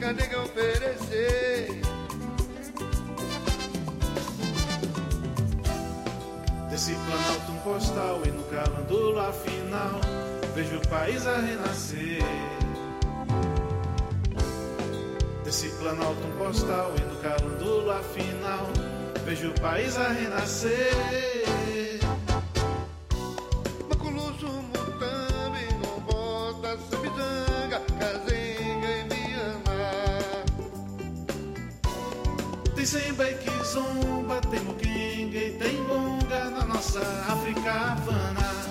nega, nega oferecer. Desse planalto um postal e no calandulo afinal vejo o país a renascer. Desse planalto um postal e no calandulo afinal vejo o país a renascer. Maculuço, Mutambi, Gombota, Sabidanga, Cazenga e Mianmá. Tem Semba e Kizomba, tem Muquenga e tem Bonga na nossa África Havana.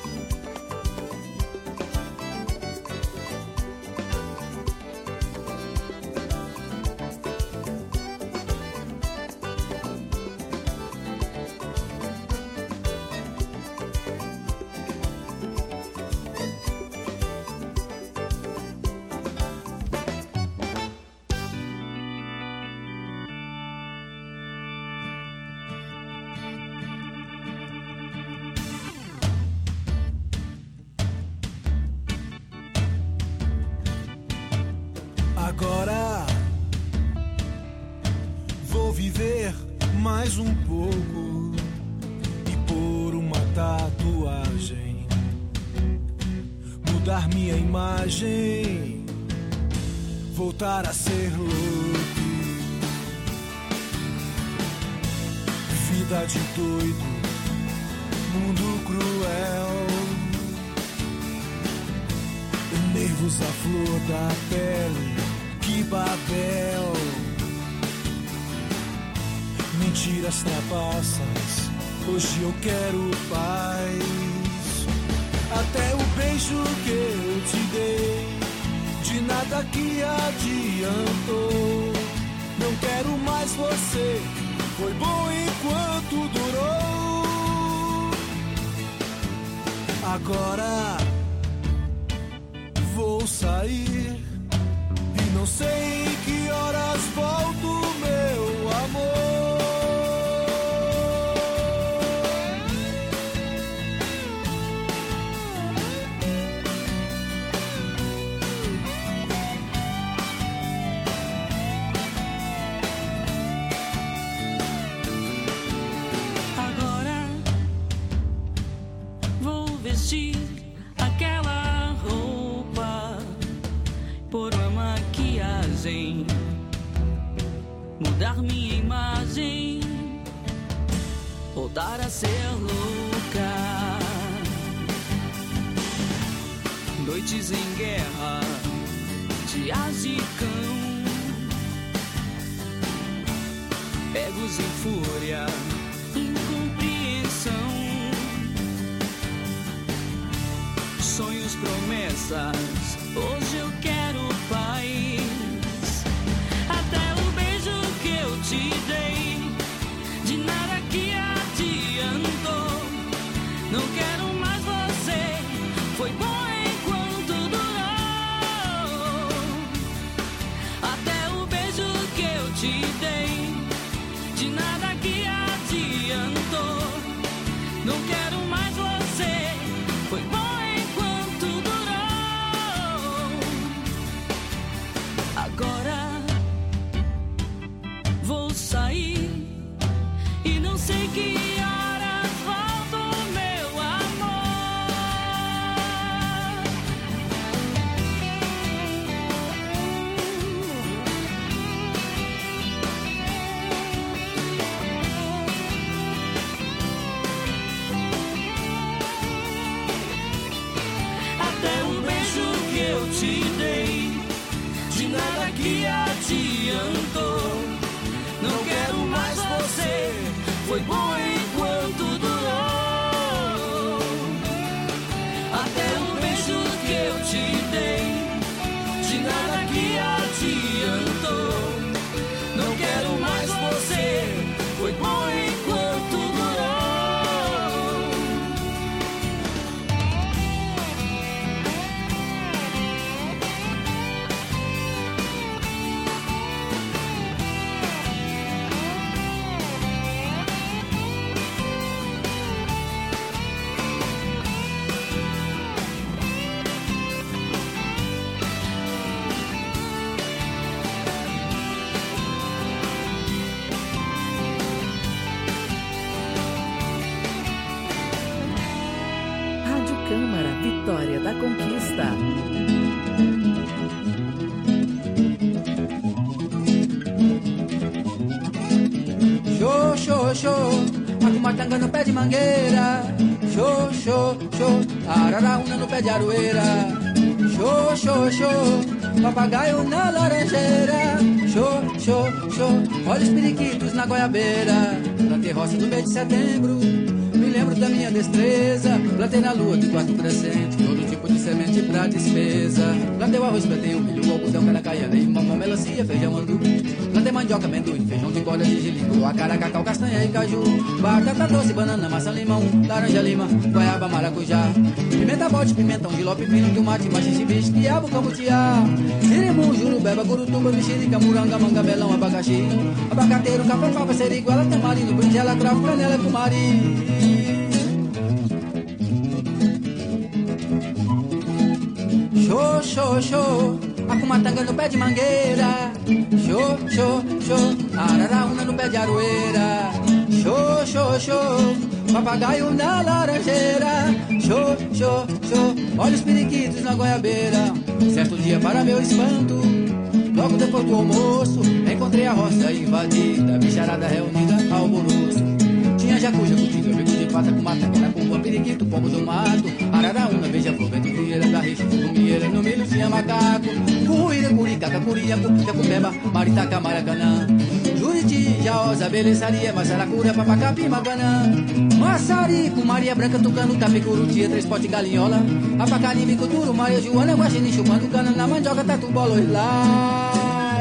Agora vou viver mais um pouco e pôr uma tatuagem, mudar minha imagem, voltar a ser louco. Vida de doido, mundo cruel, nervos à flor da pele. Que Babel, mentiras trapaças, hoje eu quero paz. Até o beijo que eu te dei, de nada que adiantou. Não quero mais você, foi bom enquanto durou. Agora vou sair e não sei em que horas volto, meu amor. Agora vou vestir aquela roupa, pôr uma maquiagem, mudar minha imagem, voltar a ser louca. Noites em guerra, dias de cão, pegos em fúria, incompreensão, sonhos, promessas, hoje eu quero paz. Até o beijo que eu te dei, de nada que adiantou. Não quero mais você, foi bom enquanto durou. Até o beijo que eu te dei, de nada que adiantou. Não quero mais você, foi bom enquanto durou. Agora vou sair e não sei que horas volto, meu amor. Até o beijo que eu te dei, de nada que adiantou. Não quero mais você, foi bom enquanto durou. Até o beijo que eu te dei, de nada que adiantou. Não quero mais você, foi bom enquanto durou. show, macumatanga no pé de mangueira. Show, show, show, araraúna no pé de aroeira. Show, show, show, papagaio na laranjeira. Show, show, show, olha os periquitos na goiabeira. Plantei roça no mês de setembro, me lembro da minha destreza. Plantei na lua de quarto crescente, todo tipo de semente pra despesa. Plantei o arroz, plantei o milho, o algodão, caracaiana e mamão, melancia, feijão, andu. Plantei mandioca, amendoim, feijão de corda, gergelim, acará, cacau, castanha e caju. Batata doce, banana, maçã, limão, laranja, lima, goiaba, maracujá. Pimenta, bote, pimentão, giló, pepino, tomate, machixe, bicho, quiabo, camutiá. Sirimu, jurubeba, gurutuba, mexerica, muranga, manga, melão, abacaxi. Abacateiro, café, papa, seriguela, tamarino, brinjela, cravo, canela, cumari. Show, show, show, macumatanga no pé de mangueira. Show, show, show, araraúna no pé de aroeira. Show, show, show, papagaio na laranjeira. Show, show, show, olha os periquitos na goiabeira. Certo dia, para meu espanto, logo depois do almoço, encontrei a roça invadida, bicharada reunida, alvoroço. Tinha jacu, jacutinga, bico de pata com mata, caracumba, periquito, pombo do mato, araraúna, beija-flor, venturieira, garricha, fumieira, no milho tinha macaco, curruíra, curicaca, curiaco, jacupeba, maritaca, maracanã, Juriti, Jaosa, Beleçaria, Massaracura, Papacapi, Maganã, Massarico, Maria Branca, Tucano, Tapicurutia, Três Pote, Galinhola, Apacari, Micuturo, Maria Joana, Guaxinim, chupando cana, na mandioca, tatu, bolo e lá.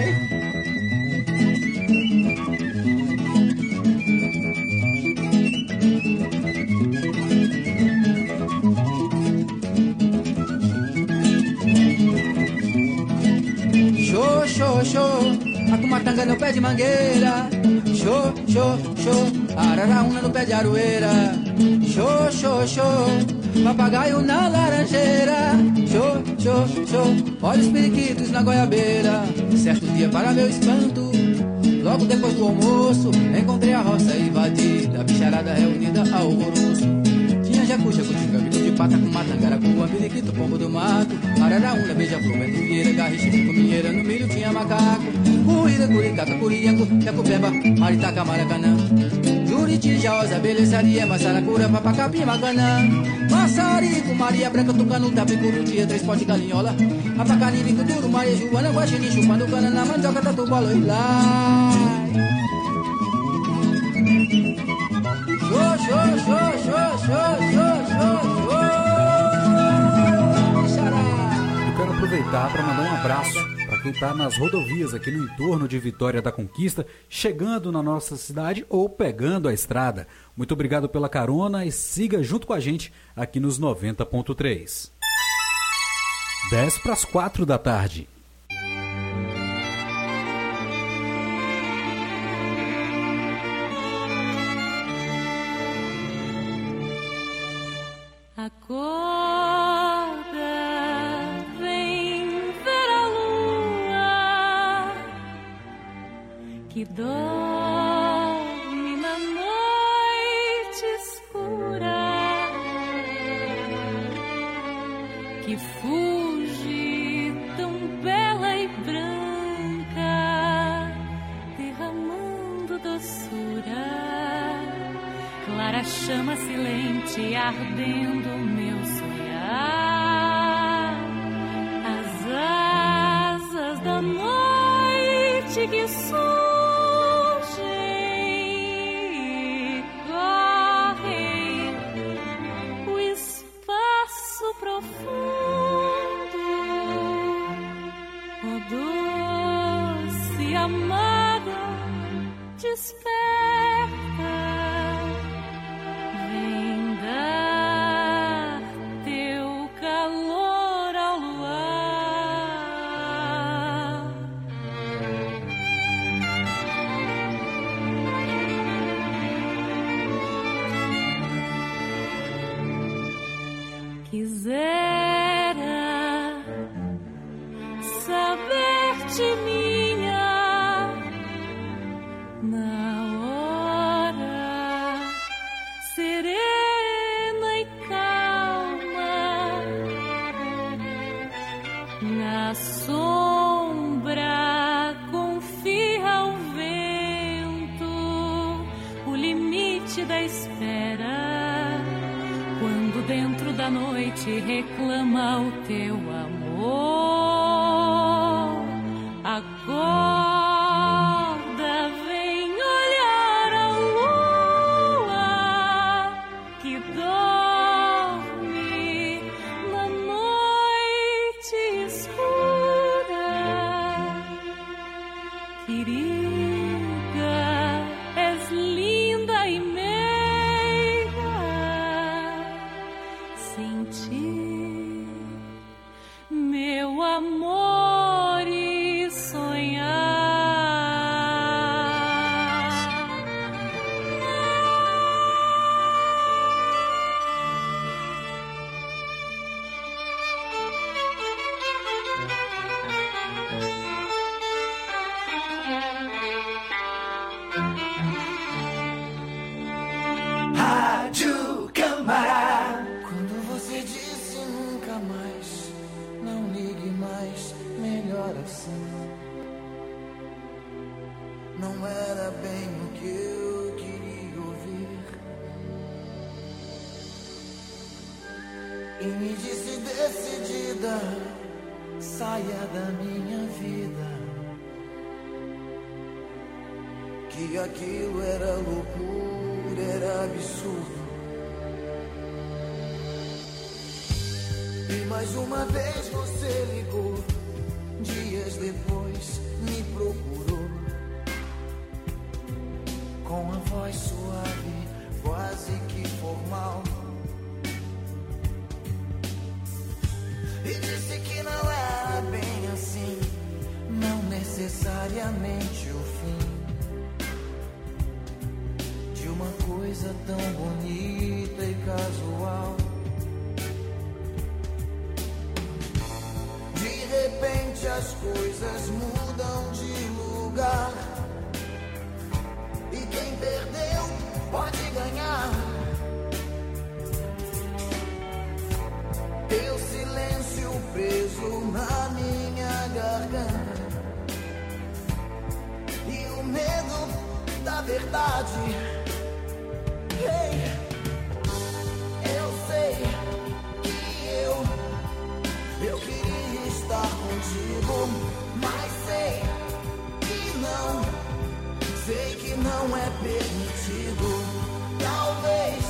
Show, show, show, macumatanga no pé de mangueira. Show, show, show, araraúna no pé de aroeira. Show, show, show, papagaio na laranjeira. Show, show, show, olha os periquitos na goiabeira. Certo dia, para meu espanto, logo depois do almoço, encontrei a roça invadida, bicharada reunida, alvoroço. Tinha jacu, jacutinga, bico de pata com mata, caracumba, periquito, pombo do mato, araraúna, beija-flor, venturieira, garricha, fumieira, no milho tinha macaco, curruíra, curicaca, curiaco, jacupeba, maritaca, maracanã, Juriti, Jaosa, Beleçaria, Massaracura, Papacapi, Maganã, Massarico, Maria Branca, Tucano, Tapicurutia, Três Pote, Galinhola, Apacari, Micuturo, Maria Joana, Guaxinim, chupando cana, na mandioca, tatu, bolo e lá. Show, show, show, show, show, show, show, show. Eu quero aproveitar para mandar um abraço para quem está nas rodovias aqui no entorno de Vitória da Conquista, chegando na nossa cidade ou pegando a estrada. Muito obrigado pela carona e siga junto com a gente aqui nos 90.3. 3:10 da tarde. Acorda, vem ver a lua que dorme na noite escura, que fuge tão bela e branca, derramando doçura. Clara chama silente, ardendo meu sonhar. As asas da noite que surgem, correm o espaço profundo. Oh, doce amada, desperta. Quisera saber de minha na a noite reclama o teu amor. Acorda, vem olhar a lua que dorme na noite escura. Querida, és linda e meiga. Sem ti, meu amor, e sonhar. Rádio Câmara. Quando você disse nunca mais, não ligue mais, melhor assim. Não era bem o que eu queria ouvir. E me disse decidida, saia da minha vida. Que aquilo era loucura, era absurdo. E mais uma vez você ligou, dias depois me procurou, com a voz suave, quase que formal, e disse que não era bem assim, não necessariamente o fim de uma coisa tão bonita e casual. De repente as coisas mudam de lugar, e quem perdeu pode ganhar. Teu silêncio preso na minha garganta, e o medo da verdade. Hey, eu sei que eu queria estar contigo, mas sei que não é permitido. Talvez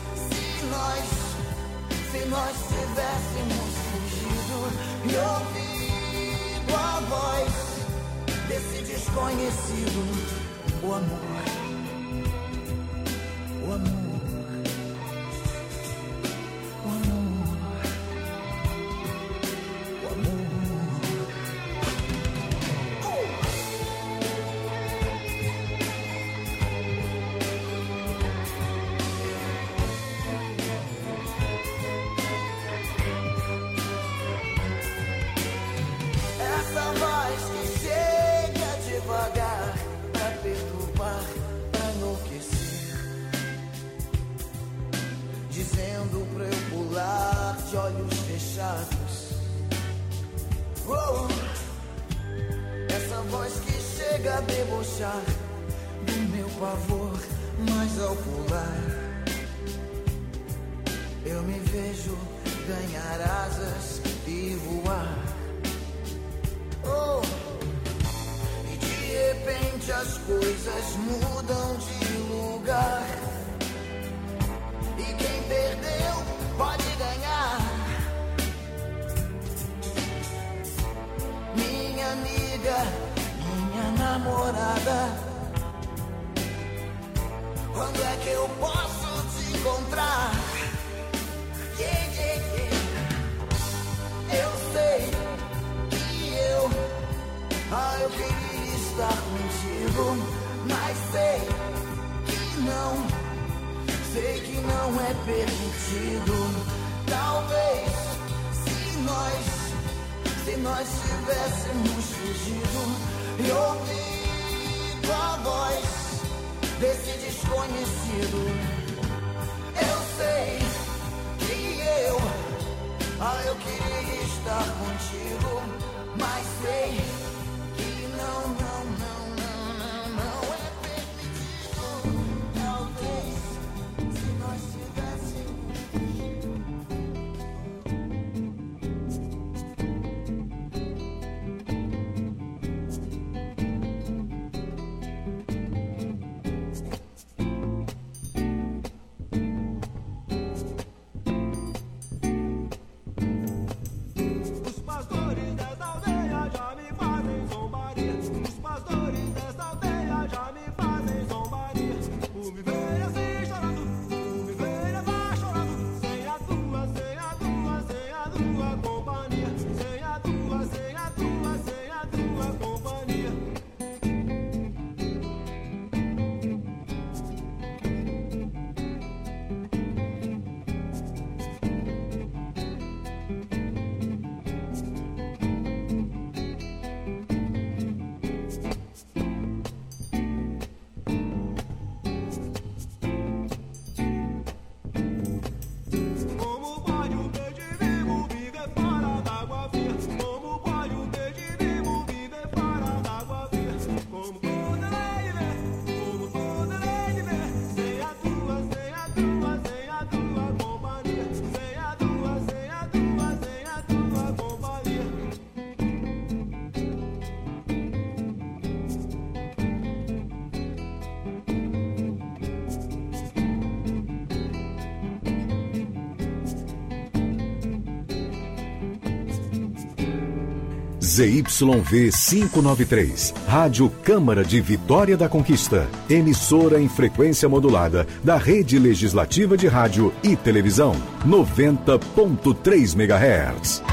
se nós tivéssemos fugido e ouvido a voz desse desconhecido, o amor, o amor, o amor, o amor. Essa voz que chega devagar pra perturbar, pra enlouquecer, dizendo pra eu pular de olhos fechados. Oh, essa voz que chega a debochar do meu pavor, mas ao pular eu me vejo ganhar asas e voar. Oh, e de repente as coisas mudam de lugar, e quem perdeu pode ganhar. Minha amiga, minha namorada, quando é que eu posso te encontrar? Yeah, yeah, yeah. Eu sei que eu queria estar contigo, mas sei que não é permitido. Talvez se nós tivéssemos fugido e ouvido a voz desse desconhecido, eu sei que eu queria estar contigo, mas sei que não é permitido. Talvez se nós tivéssemos ZYV 593, Rádio Câmara de Vitória da Conquista, emissora em frequência modulada da Rede Legislativa de Rádio e Televisão, 90.3 MHz.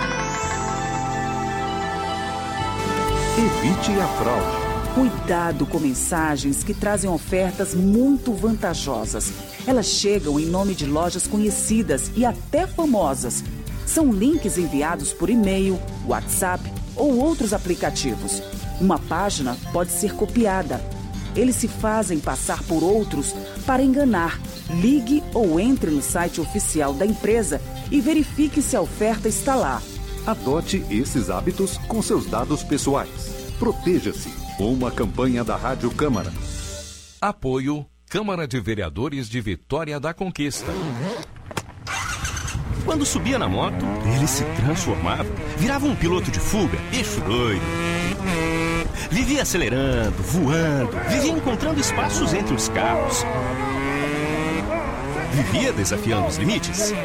Evite a fraude. Cuidado com mensagens que trazem ofertas muito vantajosas. Elas chegam em nome de lojas conhecidas e até famosas. São links enviados por e-mail, WhatsApp ou outros aplicativos. Uma página pode ser copiada. Eles se fazem passar por outros para enganar. Ligue ou entre no site oficial da empresa e verifique se a oferta está lá. Adote esses hábitos com seus dados pessoais. Proteja-se. Uma campanha da Rádio Câmara. Apoio Câmara de Vereadores de Vitória da Conquista. Quando subia na moto, ele se transformava, virava um piloto de fuga, bicho doido. Vivia acelerando, voando, vivia encontrando espaços entre os carros. Vivia desafiando os limites.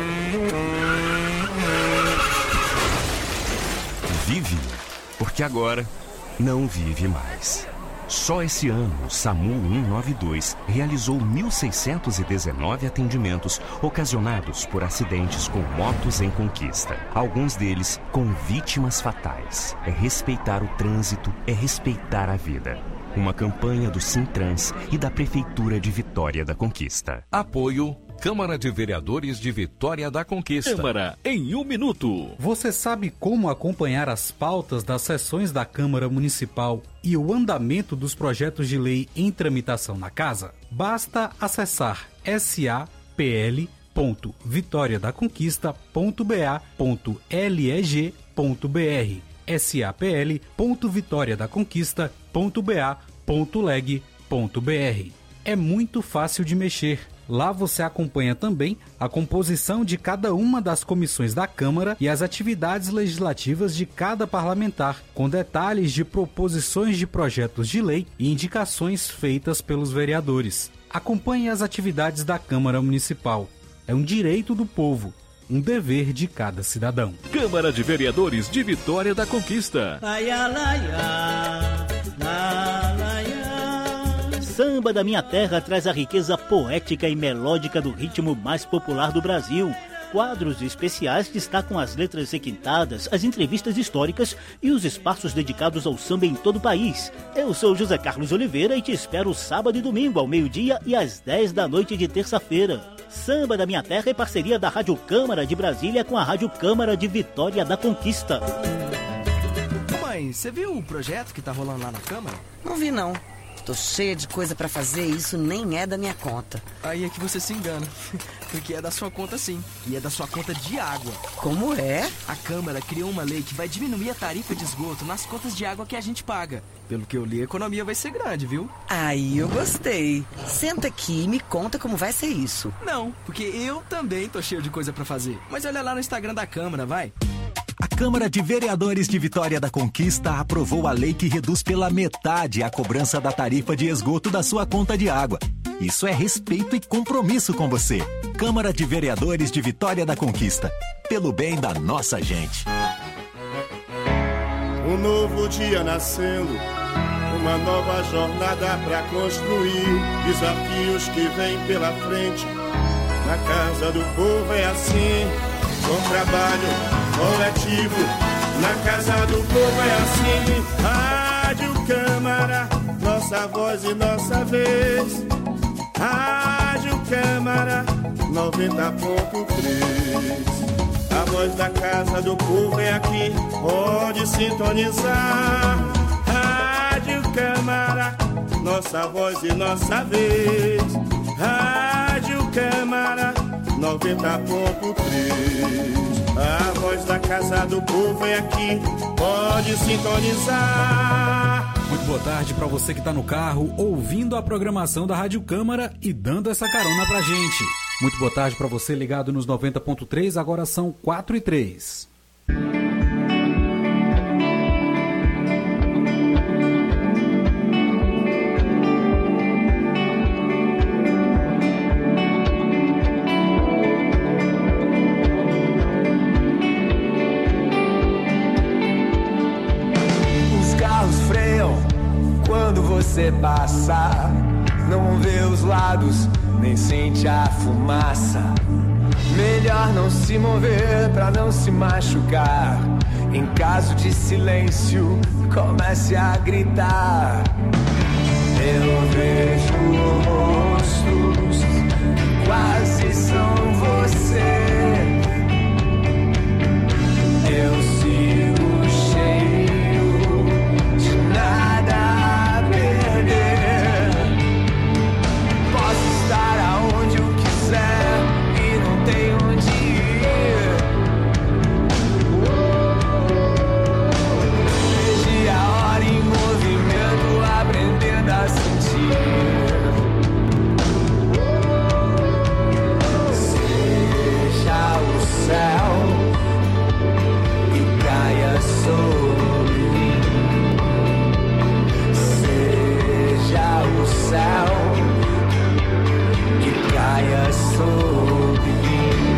Vive, porque agora não vive mais. Só esse ano, o SAMU 192 realizou 1.619 atendimentos ocasionados por acidentes com motos em conquista. Alguns deles com vítimas fatais. É respeitar o trânsito, é respeitar a vida. Uma campanha do Sintrans e da Prefeitura de Vitória da Conquista. Apoio Câmara de Vereadores de Vitória da Conquista. Câmara em 1 minuto. Você sabe como acompanhar as pautas das sessões da Câmara Municipal e o andamento dos projetos de lei em tramitação na Casa? Basta acessar sapl.vitoriadaconquista.ba.leg.br sapl.vitoriadaconquista.ba.leg.br. É muito fácil de mexer. Lá você acompanha também a composição de cada uma das comissões da Câmara e as atividades legislativas de cada parlamentar, com detalhes de proposições de projetos de lei e indicações feitas pelos vereadores. Acompanhe as atividades da Câmara Municipal. É um direito do povo, um dever de cada cidadão. Câmara de Vereadores de Vitória da Conquista. Samba da Minha Terra traz a riqueza poética e melódica do ritmo mais popular do Brasil. Quadros especiais destacam as letras requintadas, as entrevistas históricas e os espaços dedicados ao samba em todo o país. Eu sou José Carlos Oliveira e te espero sábado e domingo ao meio-dia e às 10 da noite de terça-feira. Samba da Minha Terra é parceria da Rádio Câmara de Brasília com a Rádio Câmara de Vitória da Conquista. Mãe, você viu o projeto que tá rolando lá na Câmara? Não vi, não. Tô cheia de coisa pra fazer e isso nem é da minha conta. Aí é que você se engana, porque é da sua conta sim, e é da sua conta de água. Como é? A Câmara criou uma lei que vai diminuir a tarifa de esgoto nas contas de água que a gente paga. Pelo que eu li, a economia vai ser grande, viu? Aí eu gostei. Senta aqui e me conta como vai ser isso. Não, porque eu também tô cheio de coisa pra fazer. Mas olha lá no Instagram da Câmara, vai. A Câmara de Vereadores de Vitória da Conquista aprovou a lei que reduz pela metade a cobrança da tarifa de esgoto da sua conta de água. Isso é respeito e compromisso com você. Câmara de Vereadores de Vitória da Conquista. Pelo bem da nossa gente. Um novo dia nascendo, uma nova jornada pra construir. Desafios que vêm pela frente. Na casa do povo é assim, com trabalho coletivo, na casa do povo é assim. Rádio Câmara, nossa voz e nossa vez. Rádio Câmara, 90.3. A voz da casa do povo é aqui, pode sintonizar. Rádio Câmara, nossa voz e nossa vez. Rádio Câmara, 90.3. A voz da casa do povo é aqui, pode sintonizar. Muito boa tarde para você que está no carro, ouvindo a programação da Rádio Câmara e dando essa carona pra gente. Muito boa tarde para você ligado nos 90.3, agora são 4h03. você passa, não vê os lados, nem sente a fumaça. Melhor não se mover pra não se machucar. Em caso de silêncio, comece a gritar. Eu vejo monstros, quase são você. Eu sigo cheio de nada a perder. Posso estar aonde eu quiser e não tenho onde ir. Perdi a hora em movimento, aprendendo a sentir. Seja o céu e caia sobre mim. Seja o céu e caia sobre mim.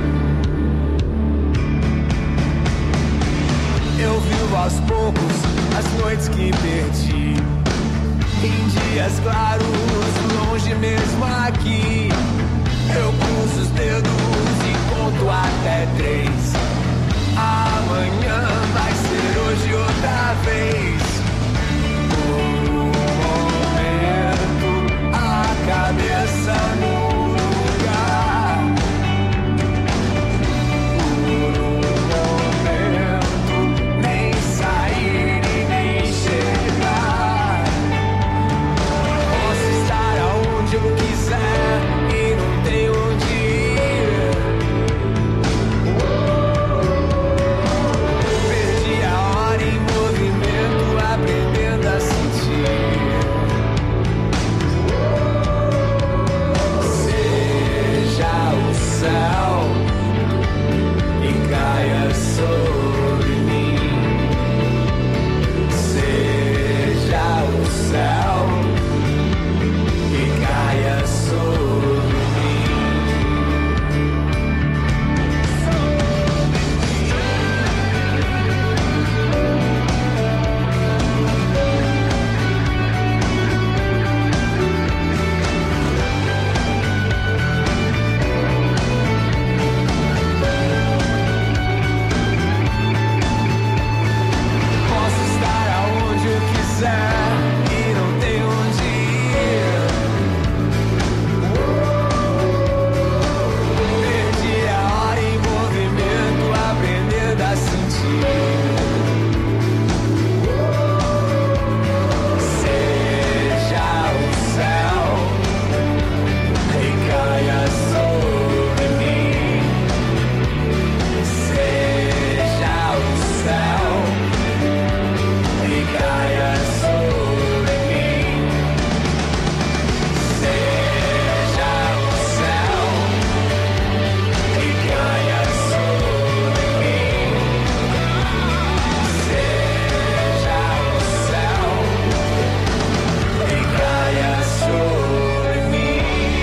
Eu vivo aos poucos as noites que perdi. Em dias claros, longe mesmo aqui. Eu cruzo os dedos e conto até 3. Amanhã vai ser hoje outra vez. Por um momento, a cabeça no lugar. Por um momento, nem sair e nem chegar. Posso estar aonde eu quiser e não tenho onde ir. Perdi a hora em movimento, aprendendo a sentir. Seja o céu e caia sobre mim. Seja o céu e caia sobre mim. Posso estar aonde eu quiser e não tenho onde ir. Perdi a hora em movimento, aprendendo a sentir. Seja o céu e caia sobre mim. Seja o céu e caia sobre mim. Seja o céu e caia sobre mim. Seja o céu e caia sobre mim.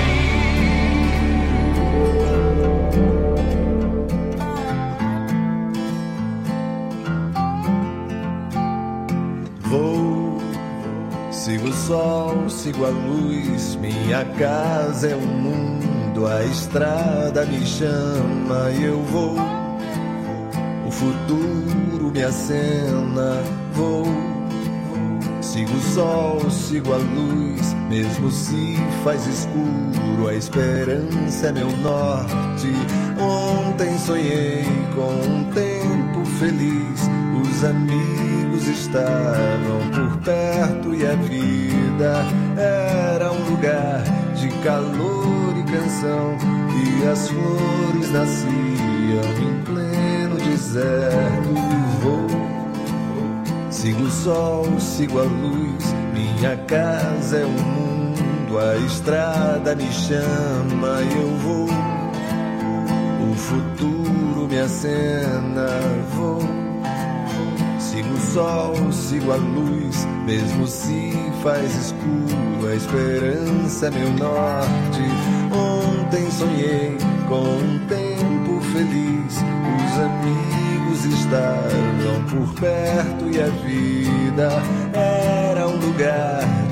Vou, sigo o sol, sigo a luz. Minha casa é o mundo, a estrada me chama e eu vou. O futuro me acena. Vou, sigo o sol, sigo a luz. Mesmo se faz escuro, a esperança é meu norte. Ontem sonhei com um tempo feliz. Os amigos estavam por perto e a vida era um lugar de calor e canção. E as flores nasciam em pleno deserto. Vou, sigo o sol, sigo a luz. Minha casa é o mundo, a estrada me chama e eu vou. O futuro me acena. Vou, sigo o sol, sigo a luz. Mesmo se faz escuro, a esperança é meu norte. Ontem sonhei com um tempo feliz. Os amigos estavam por perto e a vida era um lugar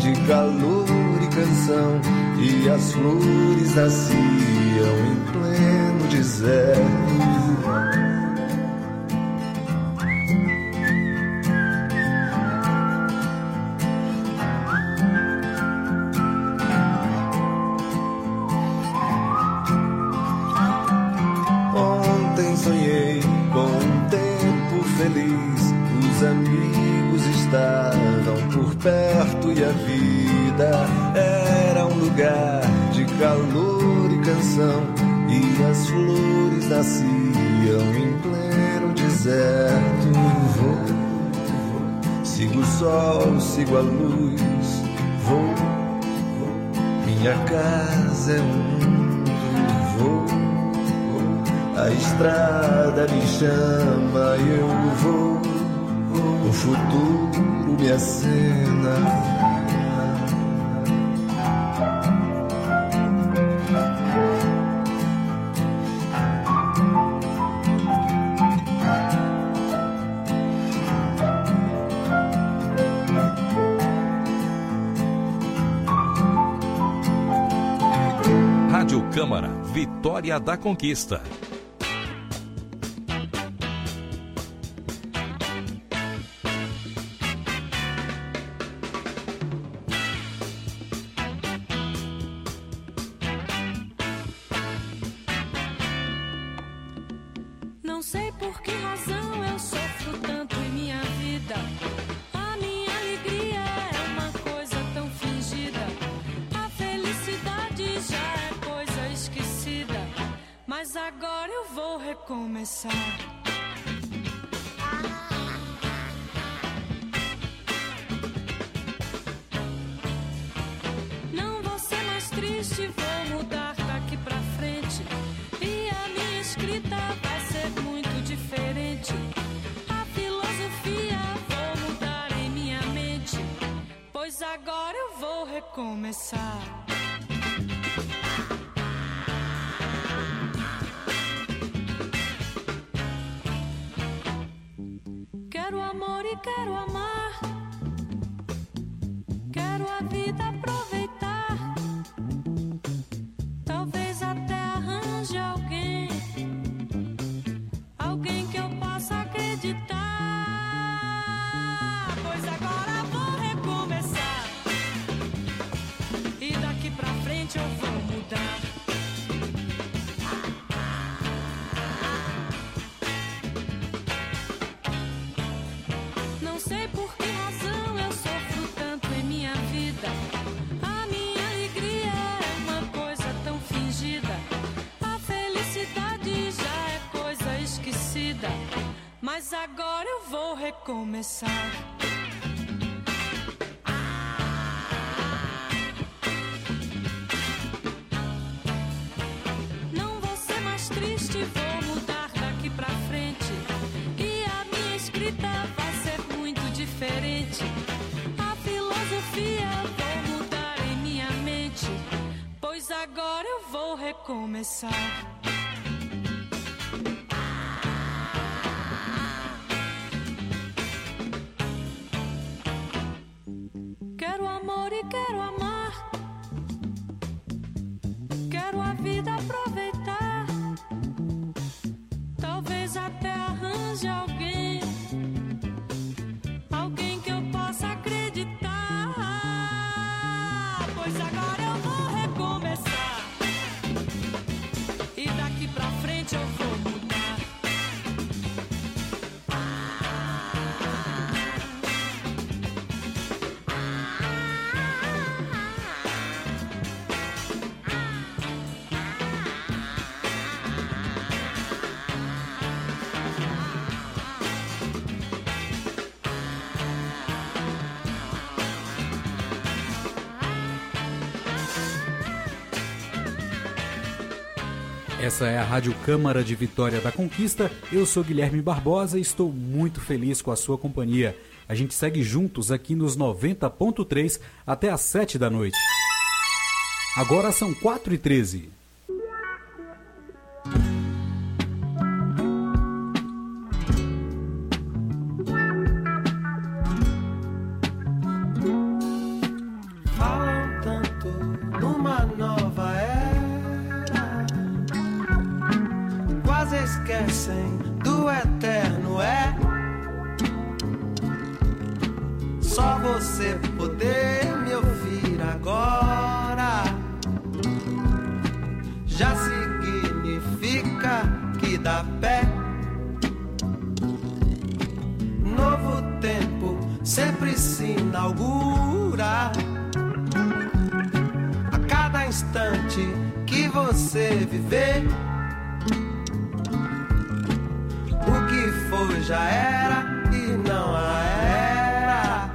canção e as flores nasciam em pleno deserto. Ontem sonhei com um tempo feliz, os amigos estavam por perto e a vida era um lugar de calor e canção, e as flores nasciam em pleno deserto. Sigo o sol, sigo a luz, vou, minha casa é um mundo, vou. A estrada me chama e eu vou, o futuro me acena. Rádio Câmara, Vitória da Conquista. Não sei por que razão eu sofro tanto em minha vida. A minha alegria é uma coisa tão fingida. A felicidade já é coisa esquecida. Mas agora eu vou recomeçar. Não vou ser mais triste, vou mudar daqui pra frente. E a minha escrita vai ser muito diferente. A filosofia vou mudar em minha mente, pois agora eu vou recomeçar. Quero amor e quero amar. Quero a vida aproveitar. Talvez até arranje alguém, alguém que eu possa acreditar. Pois agora vou recomeçar. E daqui pra frente eu vou mudar. Não sei por que razão eu sofro tanto em minha vida. A minha alegria é uma coisa tão fingida. A felicidade já é coisa esquecida. Mas agora eu vou recomeçar. Não vou ser mais triste, vou mudar daqui pra frente. E a minha escrita vai ser muito diferente. A filosofia vou mudar em minha mente, pois agora eu vou recomeçar. Quero amor e quero amar. Quero a vida aproveitar. Talvez até arranje alguém, alguém que eu possa acreditar. Pois agora eu vou recomeçar. E daqui pra frente eu vou mudar. Essa é a Rádio Câmara de Vitória da Conquista. Eu sou Guilherme Barbosa e estou muito feliz com a sua companhia. A gente segue juntos aqui nos 90.3 até às 7 da noite. Agora são 4h13. Falam tanto esquecem do eterno. É só você poder me ouvir agora. Já significa que dá pé. Novo tempo sempre se inaugura. A cada instante que você viver, o que foi já era e não a era.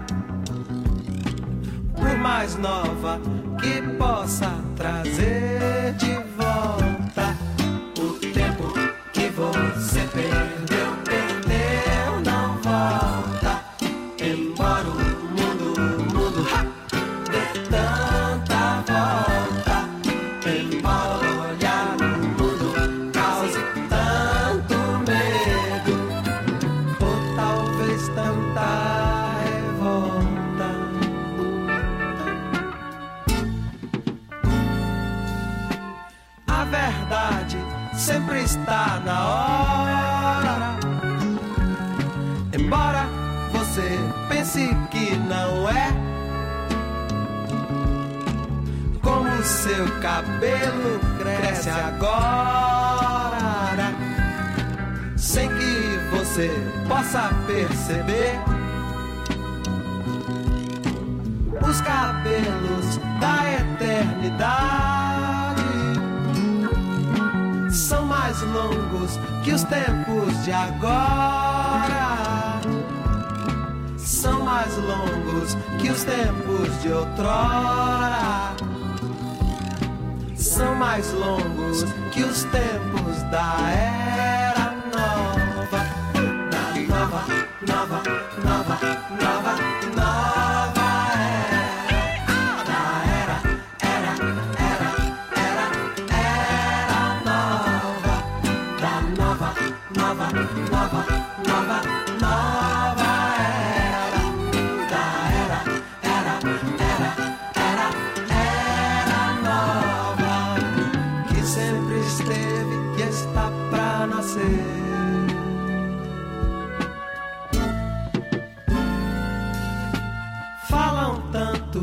Por mais nova que possa trazer de volta o tempo que você perdeu, perdeu, não volta. Embora o mundo dê tanta volta, embora olhar no mundo cause tanto medo, ou talvez tanta revolta. A verdade sempre está na hora, embora você pense que não é. Como seu cabelo cresce agora, sem que você possa perceber. Os cabelos da eternidade são mais longos que os tempos de agora. São mais longos que os tempos de outrora. São mais longos que os tempos da era nova. Da nova, nova, nova, nova, nova era. Da era, era, era, era, era nova. Da nova, nova, nova, nova, nova era. Da era, era, era, era, era nova, que sempre esteve e está pra nascer. Falam tanto,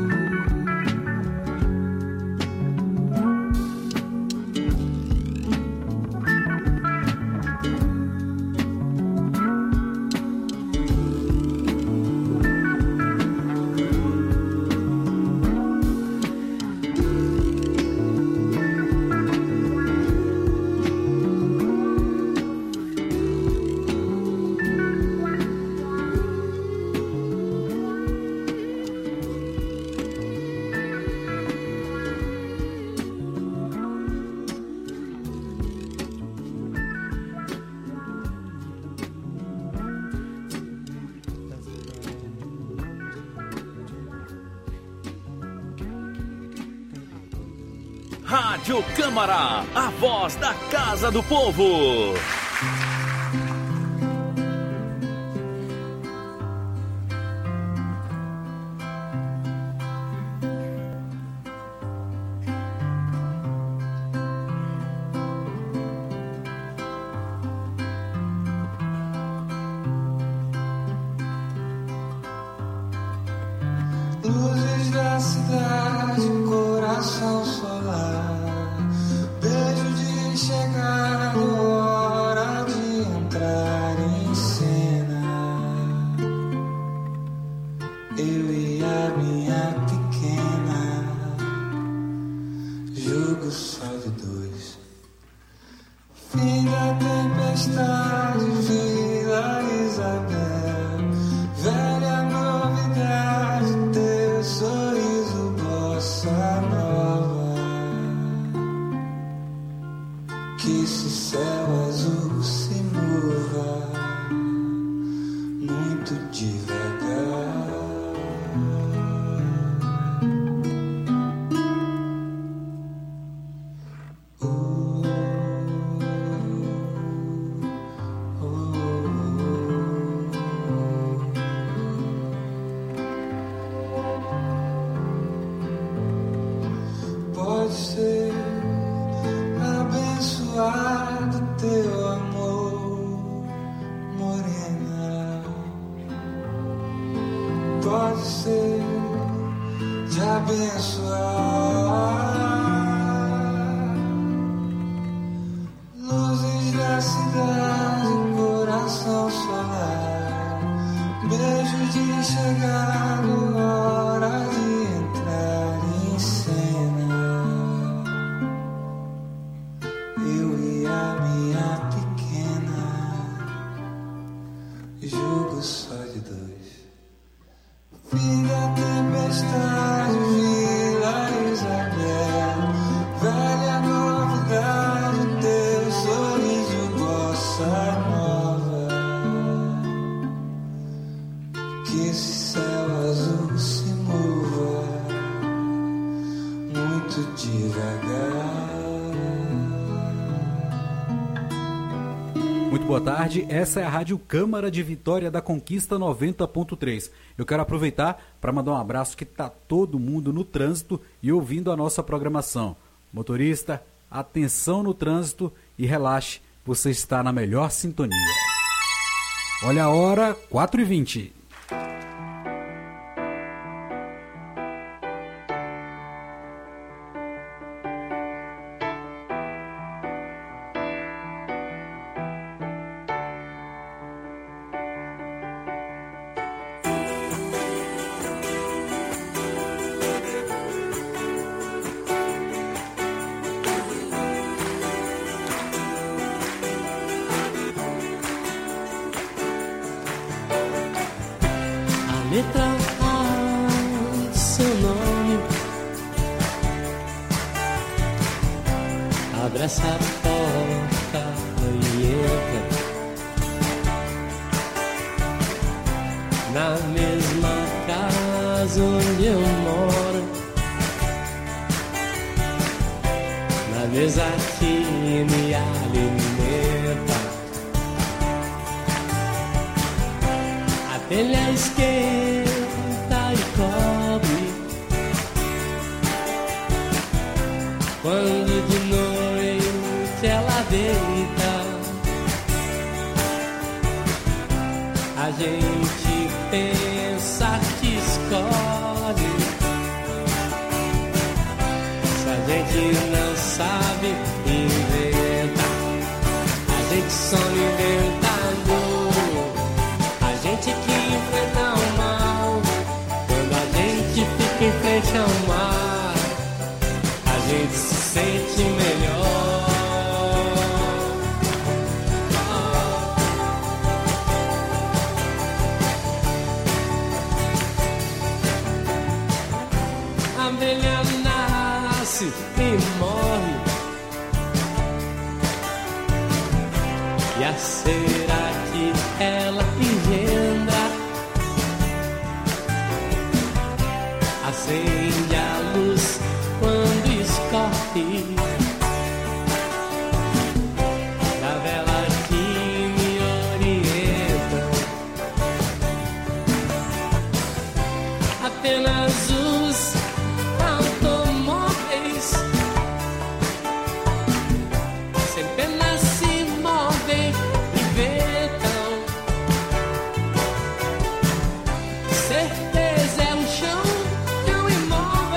Rádio Câmara, a voz da Casa do Povo. Luzes da cidade, coração solar, beijo de chegada, hora de entrar em cena. Eu e a minha pequena, jogo só de dois. Fim da tempestade, Vila Isabel, velha novidade, teu sorriso, bossa nova. Que esse céu azul se mova muito devagar. Oh. de abençoar. Luzes da cidade, coração solar, beijo de chegada, hora de entrar em cena. Eu e a minha pequena, jogo só de dois. Fim da tempestade, Vila Isabel, velha novidade, teu sorriso, bossa nova. Que esse céu azul se mova muito devagar. Muito boa tarde, essa é a Rádio Câmara de Vitória da Conquista 90.3. Eu quero aproveitar para mandar um abraço que está todo mundo no trânsito e ouvindo a nossa programação. Motorista, atenção no trânsito e relaxe, você está na melhor sintonia. Olha a hora, 4h20. Letra A, seu nome. Abre essa porta e entra na mesma casa onde eu moro, na mesa que me alimenta. A telha esquenta e cobre quando de noite ela deita. A gente pensa que escolhe, se a gente não sabe, inventa. A gente só inventa amor, a gente que enfrenta o mal. Quando a gente fica em frente ao mar, a gente se sente melhor. A abelha nasce e morre, e a cera que ela engendra acende a luz quando escorre da vela que me orienta. Apenas os automóveis sem pena se movem, inventam. Certeza é um chão tão imóvel.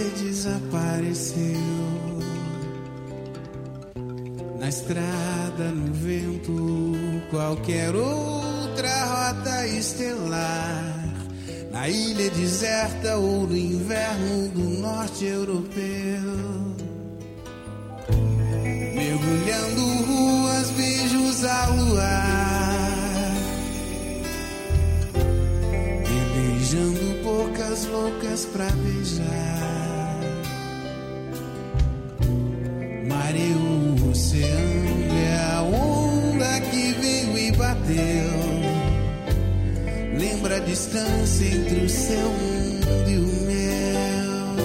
desapareceu. Na estrada, no vento, qualquer outra rota estelar. Na ilha deserta ou no inverno do norte europeu. Mergulhando ruas, beijos ao luar. Beijando bocas loucas pra beijar. Mareu, o oceano é a onda que veio e bateu. Lembra a distância entre o seu mundo e o meu.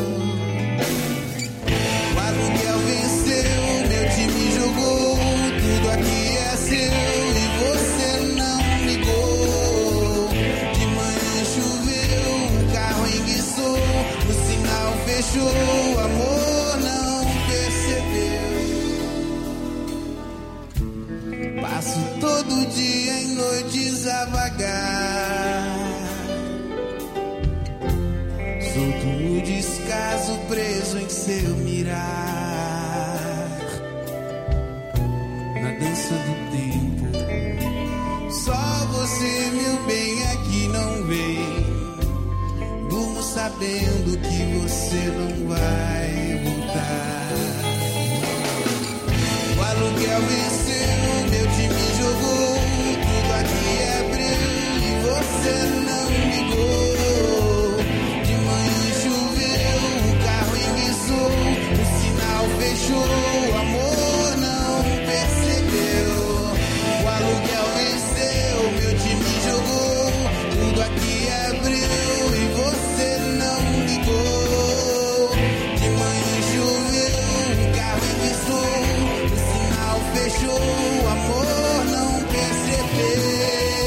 O aluguel venceu, meu time jogou. Tudo aqui é seu e você não ligou. De manhã choveu, um carro enguiçou. O sinal fechou, o amor não percebeu. Passo todo dia em noites a vagar. Solto no descaso, preso em seu mirar. Na dança do tempo, só você, meu bem, aqui não vem. Durmo sabendo que você não vai voltar. O aluguel venceu, meu time jogou. Tudo aqui é breu e você não ligou. De manhã choveu, o carro enguiçou. O sinal fechou, o amor não percebeu. O aluguel venceu, meu time jogou. Tudo aqui é breu e você não ligou. De manhã choveu, o carro enguiçou. O sinal fechou, o amor não percebeu.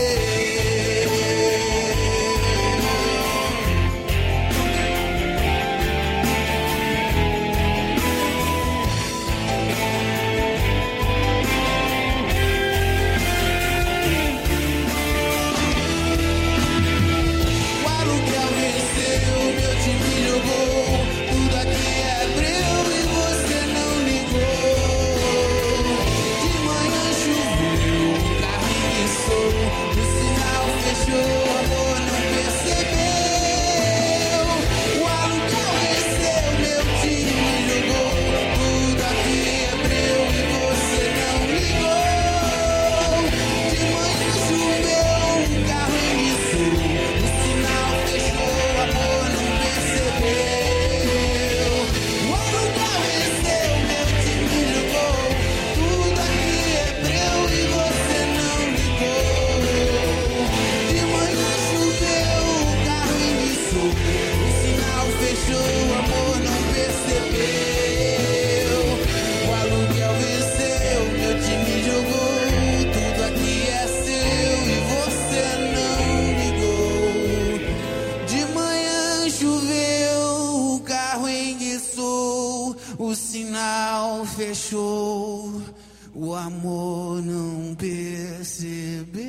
O aluguel venceu, meu time jogou. Tudo aqui é breu e você não ligou. De manhã choveu, o carro enguiçou. O sinal fechou, o amor não percebeu. O aluguel venceu, meu time jogou. Tudo aqui é breu e você não ligou. De manhã choveu, o carro enguiçou. O sinal fechou, o amor não percebeu. O aluguel venceu, meu time jogou. Tudo aqui é breu e você não ligou. De manhã choveu, o carro enguiçou. O sinal fechou, o amor não percebeu. O aluguel venceu, meu time jogou. Tudo aqui é seu e você não ligou. De manhã choveu, o carro enguiçou. O sinal fechou, o amor não percebeu.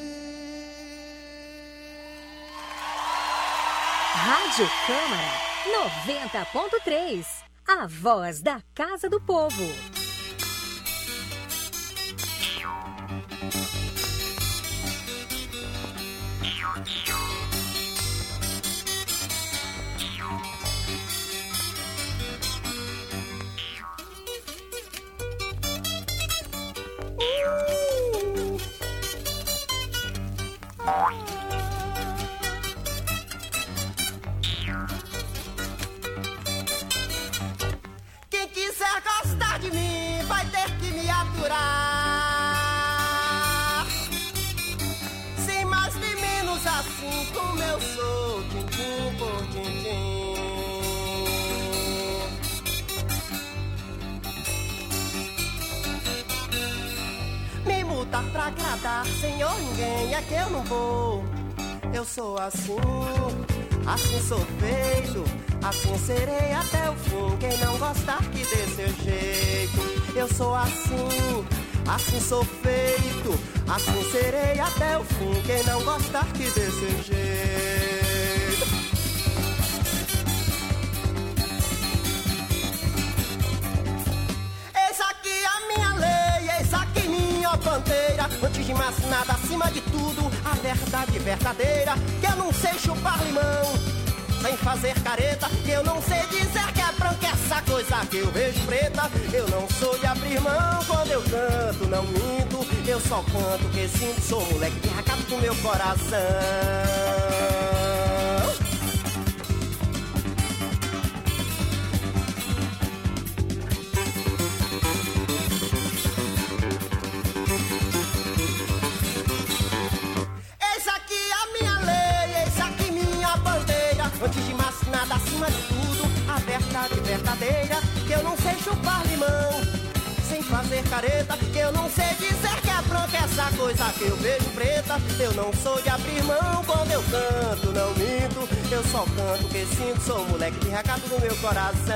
Rádio Câmara 90.3. A voz da Casa do Povo. Quem quiser gostar de mim vai ter que me aturar. Sem mais nem menos assim como eu sou, tintim por tintim. Me mudar pra agradar, senhor, ninguém é que eu não vou. Eu sou assim, assim sou feito, assim serei até o fim. Quem não gostar que dê seu jeito. Eu sou assim, assim sou feito, assim serei até o fim. Quem não gostar que dê seu jeito. Antes de mais nada, acima de tudo, a verdade verdadeira, que eu não sei chupar limão sem fazer careta, que eu não sei dizer que é branca essa coisa que eu vejo preta. Eu não sou de abrir mão quando eu canto, não minto. Eu só canto que sinto, sou moleque de recato do meu coração. Antes de mais nada, acima de tudo, a verdade verdadeira, que eu não sei chupar limão sem fazer careta, que eu não sei dizer que é branca essa coisa que eu vejo preta. Eu não sou de abrir mão quando eu canto, não minto. Eu só canto que sinto, sou moleque de recato do meu coração.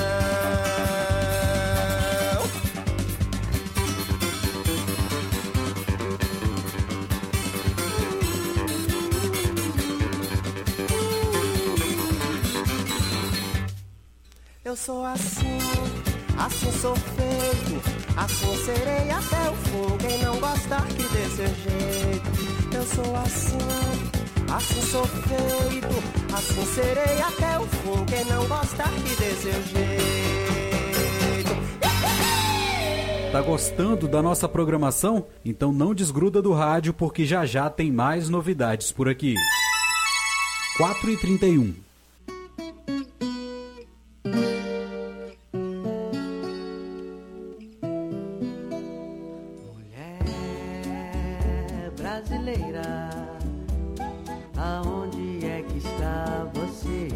Eu sou assim, assim sou feito, assim serei até o fim. Quem não gostar que dê seu jeito. Eu sou assim, assim sou feito, assim serei até o fim. Quem não gostar que dê seu jeito. Tá gostando da nossa programação? Então não desgruda do rádio, porque já já tem mais novidades por aqui. 4h31. Aonde é que está você?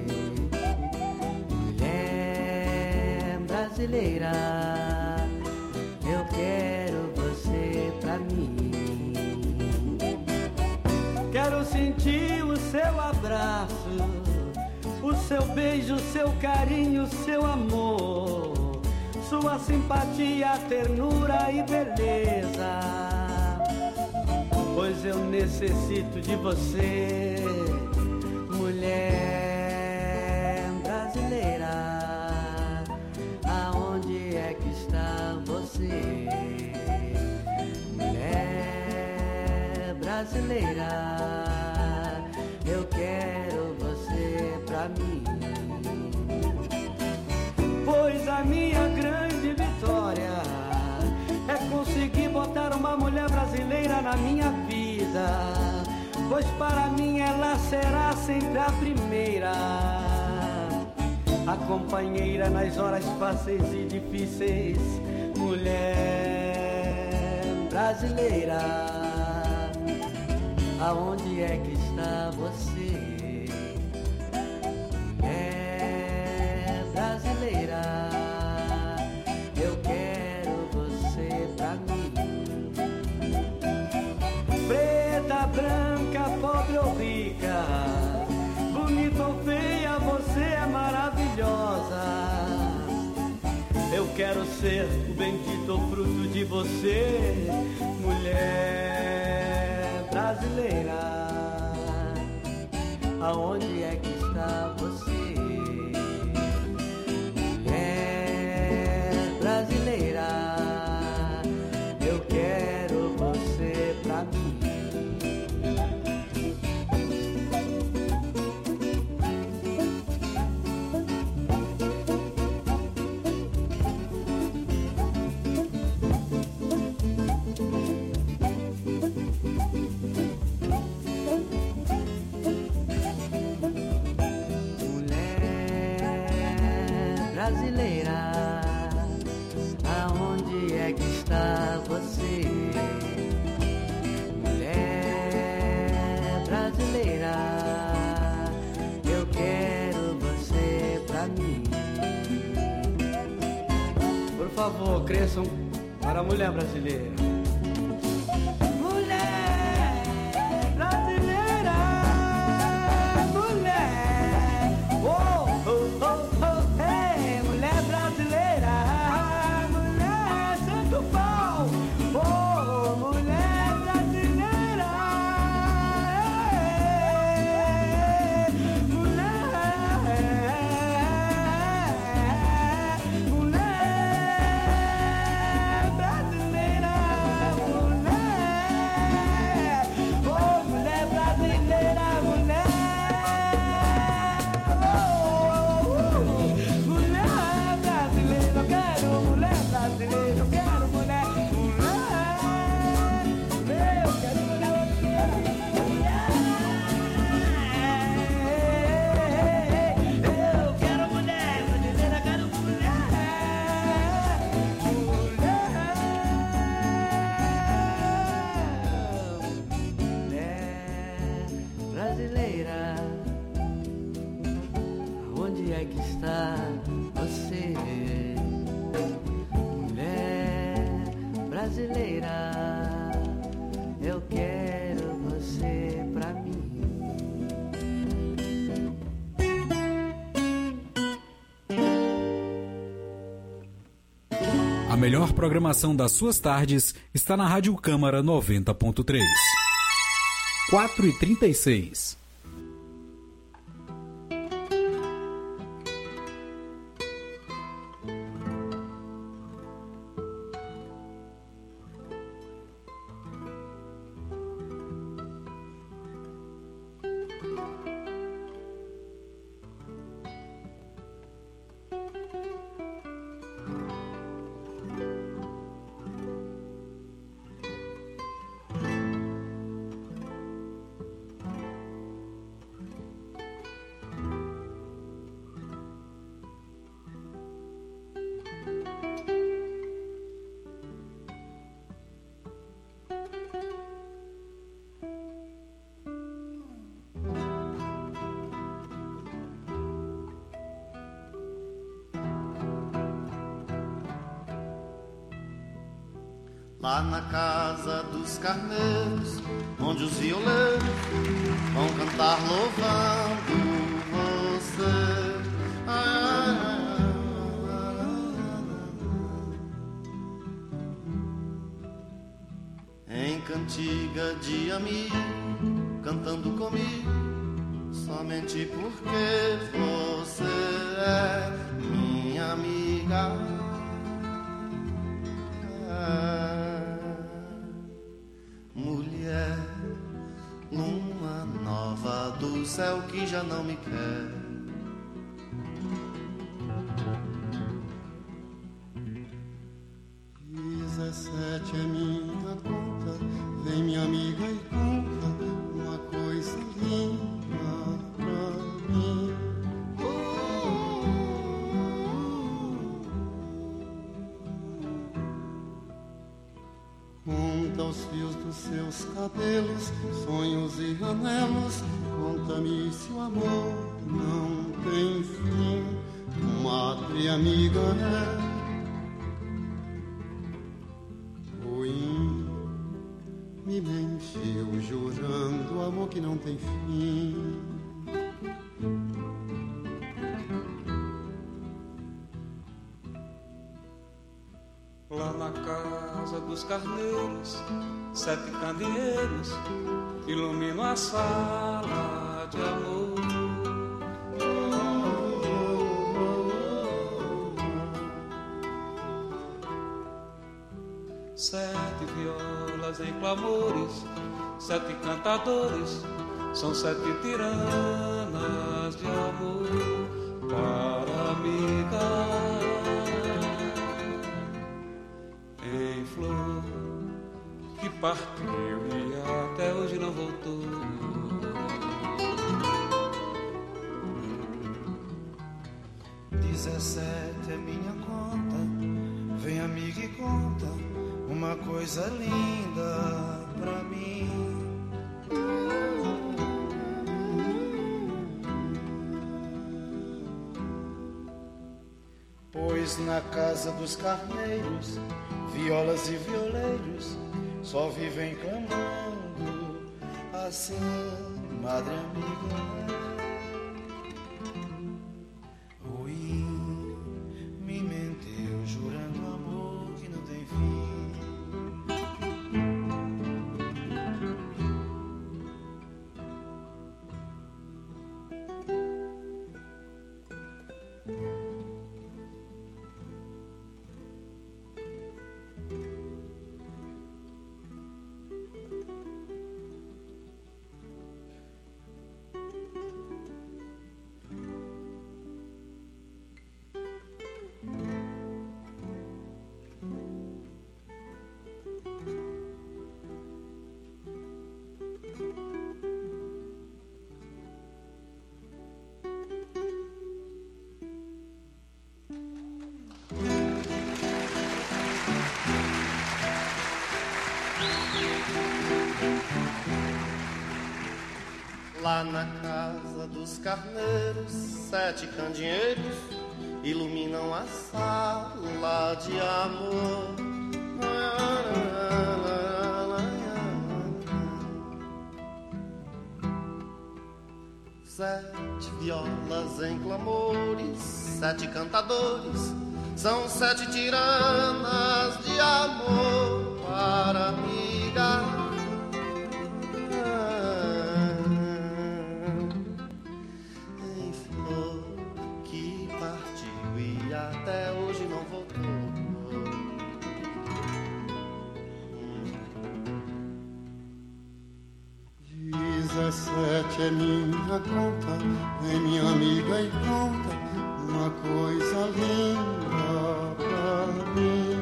Mulher brasileira, eu quero você pra mim. Quero sentir o seu abraço, o seu beijo, o seu carinho, o seu amor, sua simpatia, ternura e beleza. Pois eu necessito de você, mulher brasileira. Aonde é que está você, mulher brasileira? Eu quero você pra mim. Pois a minha grande vitória é conseguir botar uma mulher brasileira na minha vida. Pois para mim ela será sempre a primeira, a companheira nas horas fáceis e difíceis. Mulher brasileira, aonde é que está você? Mulher brasileira, eu quero você pra mim. Preta, branca, pobre ou rica, bonita ou feia, você é maravilhosa. Eu quero ser o bendito fruto de você, mulher brasileira. Aonde é que está você, mulher brasileira? Eu quero você pra mim. Brasileira, aonde é que está você? Mulher brasileira, eu quero você pra mim. Por favor, cresçam para a mulher brasileira. Mulher brasileira, mulher, oh, oh, oh, oh. Mulher brasileira, mulher santo pau, oh, mulher brasileira, mulher brasileira. você, mulher brasileira, eu quero você pra mim. A melhor programação das suas tardes está na Rádio Câmara 90.3. 4h36. Lá na casa dos carneiros, onde os violeiros vão cantar louvando você. Em cantiga de amigo, cantando comigo, somente porque você é minha amiga. Mulher, lua nova do céu que já não me quer. Dezessete é minha conta, vem minha amiga e conta uma coisa linda pra mim. Conta os fios dos seus cabelos, sonhos e anelos. Conta-me se o amor não tem fim. Madre amiga é ruim. Me mentiu jurando amor que não tem fim. Lá na casa dos carneiros, 7 candeeiros iluminam a sala de amor. 7 violas em clamores, 7 cantadores, são 7 tiranas de amor para amiga. Em flor que partiu e até hoje não voltou. Dezessete é minha conta, vem amiga e conta uma coisa linda pra mim. Pois na casa dos carneiros, violas e violeiros só vivem clamando assim, madre amiga. Ruim, me mentiu jurando amor que não tem fim. Lá na casa dos carneiros, 7 candeeiros uma sala de amor. 7 violas em clamores, 7 cantadores, são 7 tiranas de amor para amiga. Em flor que partiu e até hoje não voltou. 17 é minha conta, vem minha amiga e conta uma coisa linda pra mim.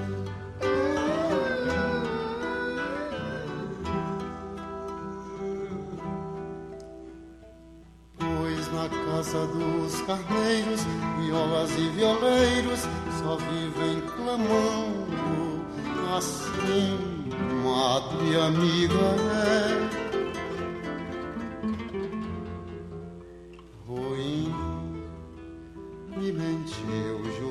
Pois na casa dos carneiros, violas e violeiros só vivem clamando assim, madre e amiga é. Me mentiu,